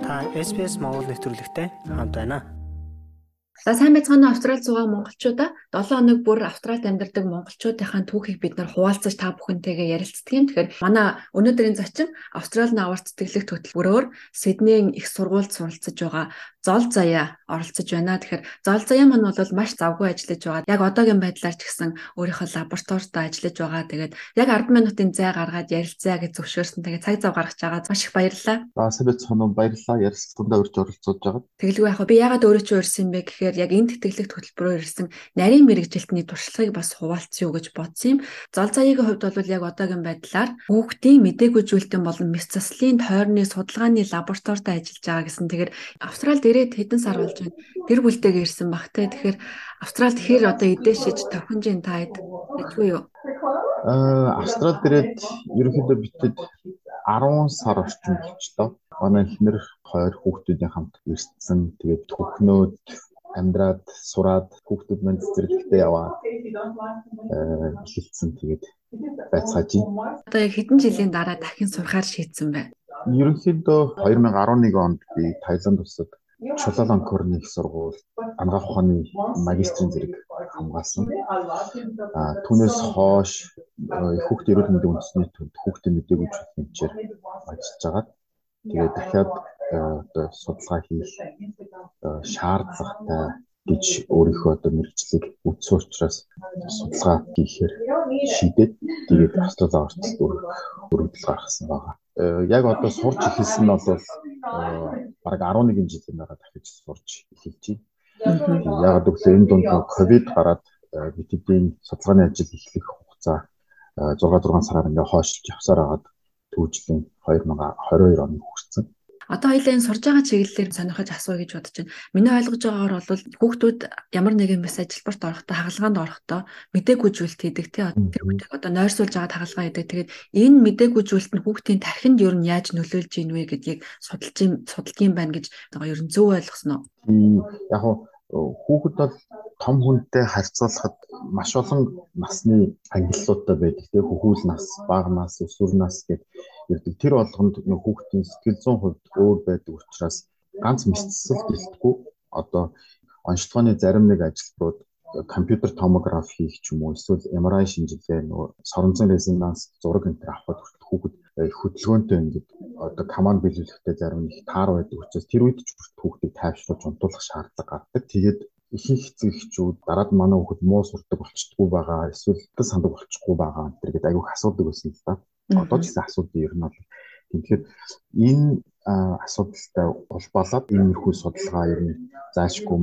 Та SBS Монгол нэвтрүүлэгтэй хамт байна. За сайн байцгаана уу Австралид байгаа монголчуудаа 7 хоног бүр Австралид амьдардаг монголчуудынхаа түүхийг бид нар хуваалцаж та бүхэнтэйгээ ярилцдаг юм. Тэгэхээр манай өнөөдрийн зочин Австралийн аварт сэтгэлэх хөтөлбөрөөр Сиднейн их сургуульд суралцж байгаа Зол Заяа оролцож байна. Тэгэхээр Зол Заяа маань бол маш завгүй ажиллаж байгаа. Яг одоогийн байдлаар ч гэсэн өөрийнхөө лабораторид ажиллаж байгаа. Тэгээд яг 10 минутын зай гаргаад ярилцъя гэж зөвшөөрсөн. Тэгээд цаг зав гаргаж байгаа маш их баярлалаа. Сайн байцгаана уу, баярлалаа. Ярилцлаганд урьж оролцож байгаад. Тэгэлгүй яг би яагаад өөрөө ч урьсан юм бэ гэхээр яг энэ тэтгэлэгт хөтөлбөрөөр ирсэн нарийн мэрэгжилтний туршлагыг бас хуваалцъя юу гэж бодсон юм. Зол заяагийн хувьд бол яг одоогийн байдлаар хүүхдийн мэдээгүй зүйлтэн болон мэс заслын тойрны судалгааны лабораторид ажиллаж байгаа гэсэн. Тэгэхээр Австралид ирээд хэдэн сар болж байна. Гэр бүлтэйгээ ирсэн багтай. Тэгэхээр Австралид хэр одоо эдээшиж тохинж ин таад гэжгүй юу? Австралид ирээд ерөнхийдөө битэд 10 сар орчим болчихлоо. Манай эхнэр хоёр хүүхдүүдийн хамт ирсэн. Тэгээд түүхнүүд амьдраад сураад хүүхдүүд манд цэцэрлэгтээ яваад эхэлсэн. Тэгээд байцгааж байна. Одоо яг хэдэн жилийн дараа дахин сурахаар шийдсэн байна. Ерөнхийдөө 2011 онд би Таиланд улсад Чулаланкорны их сургууль анагаах ухааны магистрийн зэрэг хамгаалсан. Түүнээс хойш хүүхдийн эрүүл мэндийн үндэсний төвд хүүхдийн мэдээгүй зүйлс хэмжээр ажиллаж байгаа. Тэгээд дахиад одоо судалгаа хийх шаардлагатай гэж өөрийнхөө одоо мэргэжлийг үзсэн учраас судалгаа хийхээр шийдээд тэгээд Австралийн орцолд өргөдөл гаргасан байгаа. Яг одоо сурч эхэлсэн нь бол бараг 11 жилийн дараа дахиж сурч эхэлж байна. Яг гэвэл энэ дунд ковид гараад бидний судалгааны ажил эхлэх хугацаа 6 сараар ингээ хойшлж явсаар хагаад түүжлийн 2022 оны хүрсэн. Одоо хоёлаа энэ сурж байгаа чиглэлээр сонирхож асууя гэж бодож байна. Миний ойлгож байгаагаар бол хүүхдүүд ямар нэгэн бас ажилбарт орохдоо хагалгаанд орохдоо мэдээгүй зүйлт хийдэг тий. Тэр хүүхдийг одоо нойрсуулж байгаа хагалгаа хийдэг. Тэгээд энэ мэдээгүй зүйлт нь хүүхдийн тархинд ер нь яаж нөлөөлж ийн вэ гэдгийг судалдгийн байна гэж одоо ер нь зөв ойлгосноо. Яг хүүхэд бол том хүнтэй харьцуулахад маш олон насны ангиллуудтай байдаг тий. Хөхүүл нас, бага нас, өсвөр нас гэдэг ирдэг. Тэр болгонд хүүхдийн сэтгэл зүйн хувьд өөр байдаг учраас ганц мэдсэл гэлтгүй одоо онцлогооны зарим нэг ажилтнууд компьютер томограф хийх ч юм уу эсвэл MRI шинжилгээ соронзон резонанс зураг энэ авахд хүүхэд хөдөлгөөнтэй ингээд одоо команд биелүүлэхдээ зарим нэг таар байдаг учраас тэр үед ч хүүхдийг тайвшруулж унтуулах шаардлага гардаг. Тэгээд ихэнх эцэг эхчүүд дараад манай хүүхэд муу сурдаг болчихдгүй байгаа эсвэл сандаг болчихгүй байгаа энэ гэдэг аюух асуудаг байсан л да. Одоо ч гэсэн асуудал ер нь бол тэгэхээр энэ асуудалтай улбалаад иймэрхүү судалгаа ер нь заашгүй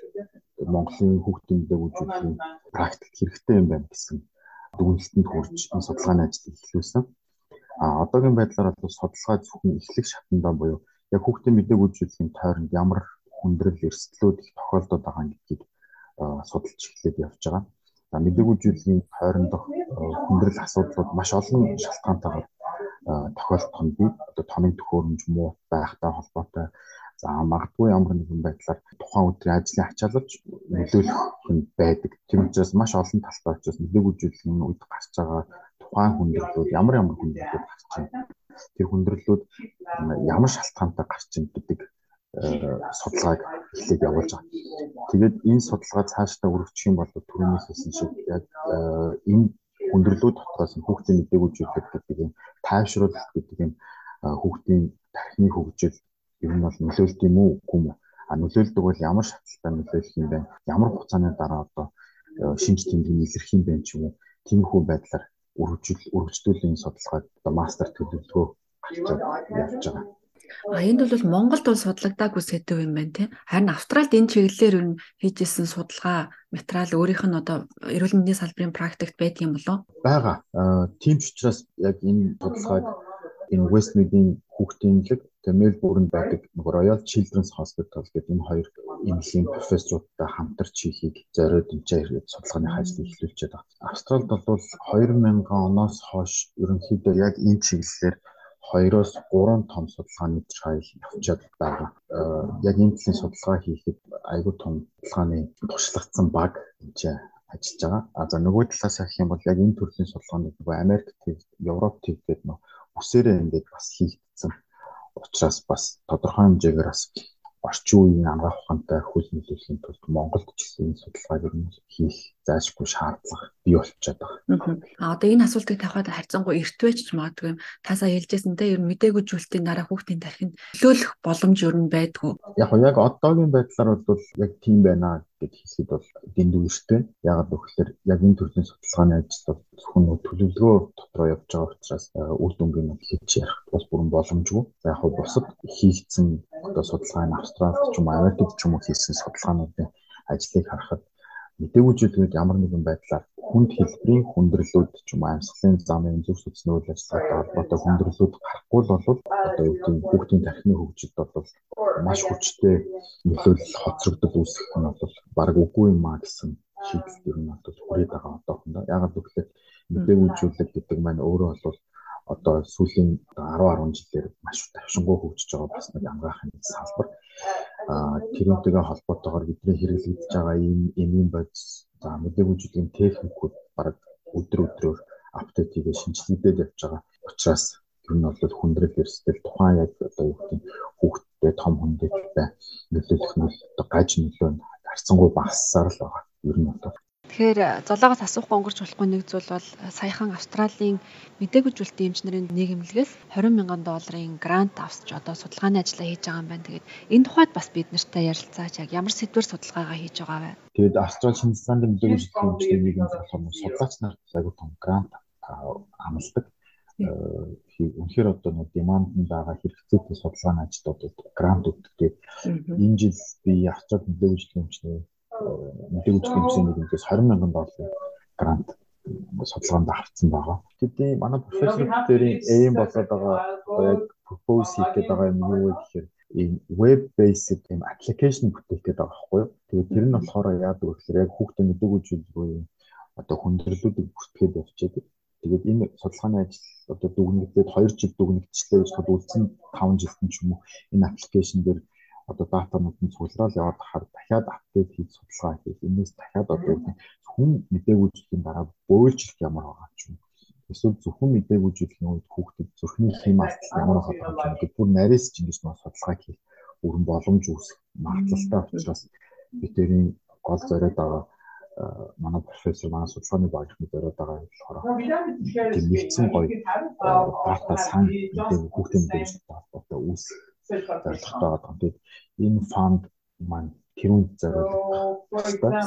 Монголын хүүхдийн мэдээгүй зүйлийн практик хэрэгтэй юм байна гэсэн дүгнэлтэнд хүрч энэ судалгааны ажлыг эхлүүлсэн. Одоогийн байдлаар бол судалгаа зөвхөн эхлэх шатндаа буюу яг хүүхдийн мэдээгүй зүйлийн тойронд ямар хүндрэл эрсдлүүд их тохиолдоод байгаа гэдгийг судалж эхлээд явж байгаа. Мэдээгүй зүйлийн тойрондох хүндрэл асуудлууд маш олон шалтгаантайгаар тохиолдох нь бид одоо тоног төхөөрөмж муу байхтай холбоотой магадгүй ямар нэгэн байдлаар тухайн өдрийн ажлын ачаалалж нөлөөлөх нь байдаг. Тийм учраас маш олон талтай учраас мэдээгүй зүйлийн үед гарч байгаа тухайн хүндрэлүүд ямар хүндрэлүүд гарч байна. Тэр хүндрэлүүд ямар шалтгаантай гарч байна гэдэг судалгааг эхлээд явуулж байгаа. Тэгээд энэ судалгаа цаашдаа өргөчих юм бол түрүүнээс хэлсэн шиг яг энэ хүндрэлүүд дотроос хүүхдийн мэдээгүй зүйлүүд гэдэг юм тайвшруулалт гэдэг юм хүүхдийн тархины хөгжил ер нь бол нөлөөлт юм уу үгүй юм. Нөлөөлдөг бол ямар шатлалтай нөлөөлөх юм бэ? Ямар хугацааны дараа одоо шинж тэмдэг илэрх юм бэ ч юм уу? Тиймэрхүү байдлаар өргөжлүүлэн судалгааг одоо мастер төлөвлөгөө явж байгаа. Энд бол Монголд бол судлагдаагүй сэдв юм байна тий. Харин Австралид энэ чиглэлээр ер нь хийжсэн судалгаа материал өөрийнх нь одоо эрүүл мэндийн салбарын практикт байдаг юм болов? Бага. Тийм ч учраас яг энэ судалгааг энэ Westmead-ийн хүүхдийн эмнэлэг Мельбурнд байдаг Royal Children's Hospital гэдэг энэ хоёр эмнэлгийн профессоруудтай хамтарч хийхийг зориод энэ судалгааны ажлыг эхлүүлж байгаа. Австралид бол 2000 оноос хойш ерөнхийдөө яг энэ чиглэлээр 2-оос 3 том судалгааны trial явуулж байгаа. Яг энэ төрлийн судалгаа хийхэд аюул том судалгааны туршлагацсан баг энэ ажиллаж байгаа. За нөгөө талаас ярих юм бол яг энэ төрлийн судалгааны нөгөө Америк төв, Европ төв гэдэг нөө үсээрээ ингээд бас хийгдсэн учраас бас тодорхой хэмжээгээр бас орчин үеийн анагаах ухаантай хөл нөлөөлөхийн тулд Монголд ч гэсэн энэ судалгааг ер нь хийх заашгүй шаардлага бий болчиход байгаа. Одоо энэ асуултыг тавихад харьцангуй эрт байж ч магадгүй юм. Та сая хэлжсэн те ер нь мдэггүй зүйлтийн дараа хүүхдийн тархинд нөлөөлөх боломж ер нь байдгүй. Яг одоогийн байдлаар бол яг тийм байна гэж хэлэхэд бол дэндүү эрттэй. Яагаад гэвэл яг энэ төрлийн судалгааны ажил бол зөвхөн төлөвлөгөө дотроо явж байгаа учраас үр дүнг нь хэлж ярих бас бүрэн боломжгүй. За яг бусад хийгдсэн одоо судалгааны Австралид ч юм уу Америкт ч юм уу хийсэн судалгаануудын ажлыг харахад мдэггүй зүйлүүд ямар нэгэн байдлаар хүнд хэлбэрийн хүндрэлүүд ч юм уу амьсгалын замын зүрх судасны үйл ажиллагаатай холбоотой хүндрэлүүд гарахгүй л бол одоо юу гэдэг хүүхдийн тархины хөгжид бол маш хүчтэй нөлөөлөл хоцрогдол үүсэх нь бол баг үгүй юм а гэсэн шийдэлд ер нь бол хүрээд байгаа одоохондоо. Яагаад гэвэл мдэггүй зүйлүүд гэдэг маань өөрөө бол одоо сүүлийн 10 жилээр маш давшингуй хөгжиж байгаа бас нэг анагаахын салбар. Тэрнтэйгээ холбоотойгоор бидний хэрэглэгдэж байгаа ийм бодис за мдэггүй зүйлийн техникүүд баг өдрөөр апдейт хийгээ шинжилгээдээд явж байгаа учраас ер нь бол хүндрэл эрсдэл тухайн яг одоо юу гэдэг хүүхдтэй том хүндэтгэл нөлөөлөх нь одоо гаж нөлөө нь харьцангуй багассаар л байгаа. Ер нь бол Тэгэхээр золоогоос асуухгүй өнгөрч болохгүй нэг зүйл бол саяхан Австралийн мдэггүй зүйлтийн эмчнэрийн нийгэмлэгээс $20,000 грант авч одоо судалгааны ажлаа хийж байгаа юм байна. Тэгээд энэ тухайд бас бид нартай ярилцаач яг ямар сэдвэр судалгаагаа хийж байгаа вэ? Тэгээд Австрали Шинэ Зеландын мдэггүй зүйлтийн эмчнэрийн нийгэмлэг болохоор судлаач нар аягүй том грант амлдаг. Үнэхээр одоо нэг деманднд байгаа хэрэгцээтэй судалгааны ажлуудад грант өгдөг. Тэгээд энэ жил би Австрали мдэггүй зүйлтийн эмчнэрийн нийгэмлэгээс $20,000 грант судалгаанд авсан байгаа. Тэдний манай профессоруудын aim болоод байгаа яг propose хийх гэдэг байгаа юм юу вэ гэхээр ийм web based тийм application бүтээх гэдэг байгаа байхгүй юу. Тэгээд тэр нь болохоор яадаг вэ гэхээр яг хүүхдийн мдэггүй зүйл рүү одоо хүндрэлүүдийг бүртгэхэд явчихдаг. Тэгээд энэ судалгааны ажил одоо дүгнэгдээд 2 жил дүгнэгдчихлээ гэж бодсон 5 жилд ч юм уу энэ аппликейшн дээр одоо датанууд нь цуглараад яваад хахаар дахиад апдейт хийж судалгаа хийх. Энээс дахиад одоо хүн мдэггүй зүйлийн дараа бөөлж ирэх ямар байгаа ч юм. Эсвэл зөвхөн мдэггүй зүйлийн үед хүүхдэд зүрхний хэм алдал ямар байгаа юм гэдэг бүр нарийнс ч ингэж нэг судалгаа хийх бүрэн боломж үүсэх магадлалтай учраас бидний гол зориод байгаа манай профессор манай судалгааны багийнхны зориод байгаа юм болохоор тийм нэгдсэн гоё дата сан мдэггүй хүүхдийн мдэггүй холбоотой үүсэх зорилготой байгаа. Тэгээд энэ фонд маань тэрүүнд зориулсан.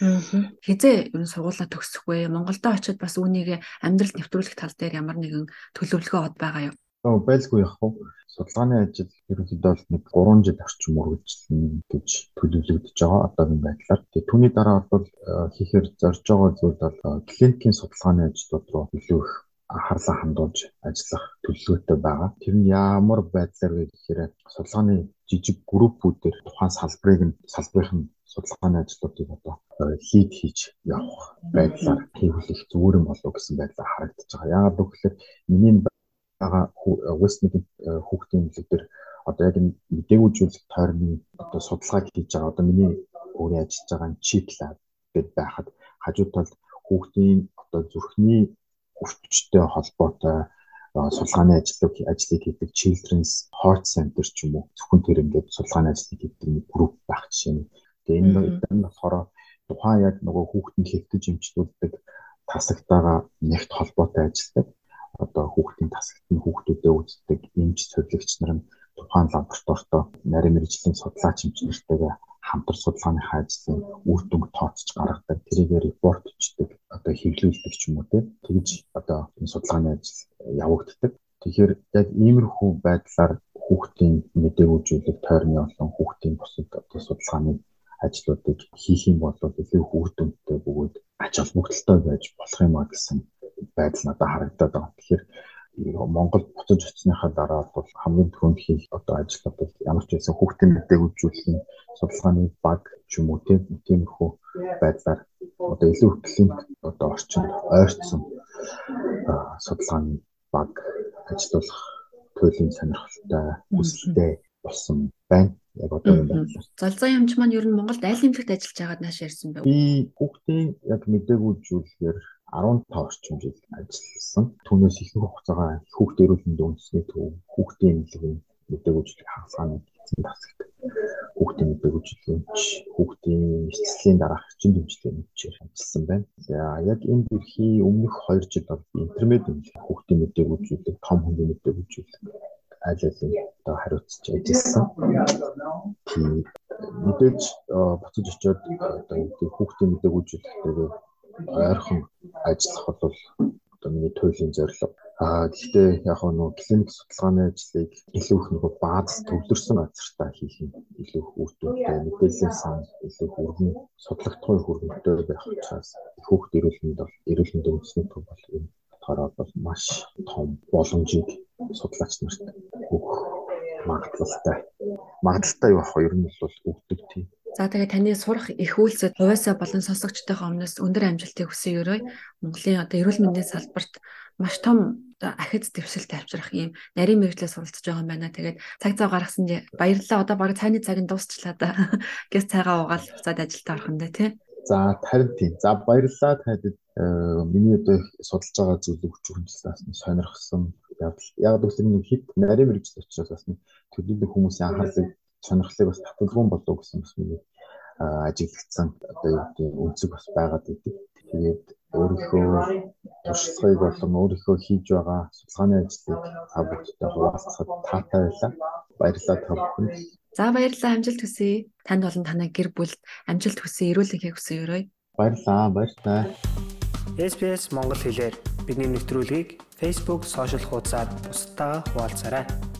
Хизээ ер нь сургуулаа төгсөхгүй Монголдо очиод бас үүнийг амьдралд нэвтрүүлэх тал дээр ямар нэгэн төлөвлөгөө од байгаа юу? Байлгүй яг хөө судалгааны ажил ерөнхийдөө нэг 3 жил орчим үргэлжлэнэ гэж төлөвлөгдөж байгаа одоогийн байдлаар. Тэгээд түүний дараа бол хийхээр зорж байгаа зүйл бол клиникийн судалгааны ажлууд руу илүү их анхаарлаа хандуулж ажиллах төлөвлөгөөтэй байгаа. Тэр нь ямар байдлаар вэ гэхээр судалгааны жижиг группүүдээр тухайн салбарын судалгааны ажлуудыг одоо лид хийж явах байдлаар хийх зүгээр юм болов гэсэн байдлаар харагдаж байгаа. Яагаад гэвэл миний байгаа Westmead хүүхдийн эмнэлэг дээр одоо яг мдэггүй зүйл тойрны одоо судалгааг хийж байгаа. Одоо миний өөрөө ажиллаж байгаа Chip Lab гэдэг байхад хажуу талд хүүхдийн одоо зүрхний өвчтөй холбоотой судалгааны ажлыг хийдэг Children's Heart Center ч юм уу зөвхөн тэр ингээд судалгааны ажлыг хийдэг нэг групп байх жишээ нь. Тэгээ энэ болохоор тухайн яг нөгөө хүүхдийн хэвтэж эмчлүүлдэг тасагтайгаа нэгт холбоотой ажилладаг. Одоо хүүхдийн тасагт нь хүүхдүүдэд үздэг эмч цэвэрлэгч нар нь тухайн лабораторитой нарийн мэргэжлийн судлаач эмчнэртэйгээ хамтар судалгааныхаа ажлын үр дүнг тооцож гаргадаг, тэрийгэ репорт бичдэг, одоо хэвлүүлдэг ч юм уу тэгж одоо энэ судалгааны ажил явагддаг. Тэгэхээр яг иймэрхүү байдлаар хүүхдийн мдэггүй зүйлийг тойрны олон хүүхдийн бусад одоо судалгааны ажлуудыг хийх юм бол илүү үр дүнтэй бөгөөд ач холбогдолтой байж болох юм а гэсэн байдал надад харагдаад байгаа. Тэгэхээр Монгол буцаж очсныхаа дараа бол хамгийн түрүүнд хийх одоо ажлууд бол ямар ч байсан хүүхдийн мдэггүй зүйлийн судалгааны баг ч юм уу тиймэрхүү байдлаар одоо илүү клиник одоо орчинд ойртсон судалгааны баг ажиллах туйлын сонирхолтой хүсэлтэй болсон байна. Яг одоо юм байна. Залзаа ямч маань ер нь Монголд аль нэмлэгт ажиллаж байгаад нааш ярьсан бэ? Би хүүхдийн яг мдэггүй зүйлээр 15 орчим жил ажилласан. Түүнээс их хугацаагаа хүүхдийн эрүүл мэндийн үндэсний төв, хүүхдийн эмнэлгийн мэдээлжүүлэх хагасгааны тасагт хүүхдийн мэдээлжүүлэлт хүүхдийн эцэслийн дараах чинь дэмжлэг мөчээр ажилласан байна. За яг энэ дэлхийн өмнөх 2 жил бол интермед хүүхдийн мэдээлжүүлэлт, том хүнийн мэдээлжүүлэлт аль алин одоо хариуцж ажилласан. Тийм мэдээж буцаж очиод одоо хүүхдийн мэдээлжүүлэлтэйгээ ойрхон ажиллах бол одоо миний туйлын зорилго. Гэхдээ яг нөгөө клиник судалгааны ажлыг илүү их нөгөө бааз төвлөрсөн газартаа хийх нь илүү үүрэгтэй, мэдээллийн сан илүү хүргэн судлагдахгүй хүргэнтэй байх учраас хүүхд эрүүл мэндийн үндэсний төв бол энэ болохоор бол маш том боломжийг судлаач нарт өгөх магадлалтай юу ах вэ? Ер нь бол өгдөг тийм. За тэгээ таны сурах их үйлсэд хувьяасаа болон сонсогчдойгоо өмнөөс өндөр амжилтыг хүсье өрөө. Монголын одоо эрүүл мэндийн салбарт маш том ахиц дэвшилт авчрах ийм нарийн мэргэжлээ суралцж байгаа юм байна. Тэгээд цаг зав гаргасан баярлалаа. Одоо бараг цайны цаг нь дуусчлаа да. Гэс цайгаа уугаал буцаад ажилдаа орох нь тий. За харин тийм. За баярлалаа таад миний одоо судалж байгаа зүйлийг хүчрхэмжлээс сонирхсан. Яг л хэд нарийн мэргэжил учраас бас төлөвлөлт хүмүүсийн анхаарлыг сонирхлыг бас татгалзуун болов гэсэн бас миний ажиглагдсан одоо юу гэдэг үнцэг бас байгаад идэв. Тэгээд өөрийнхөө туршлагыг болон өөрийнхөө хийж байгаа судалгааны ажлыг та бүхэндээ хуваалцахад таатай байлаа. Баярлалаа та бүхэнд. За баярлалаа, амжилт хүсье. Танд болон танай гэр бүлд амжилт хүсье, эрүүл энхийг хүсье өрөө. Баярлалаа, баярлалаа. SBS Монгол хэлээр бидний нэвтрүүлгийг Facebook сошиал хуудасаар бусдаа хуваалцаарай.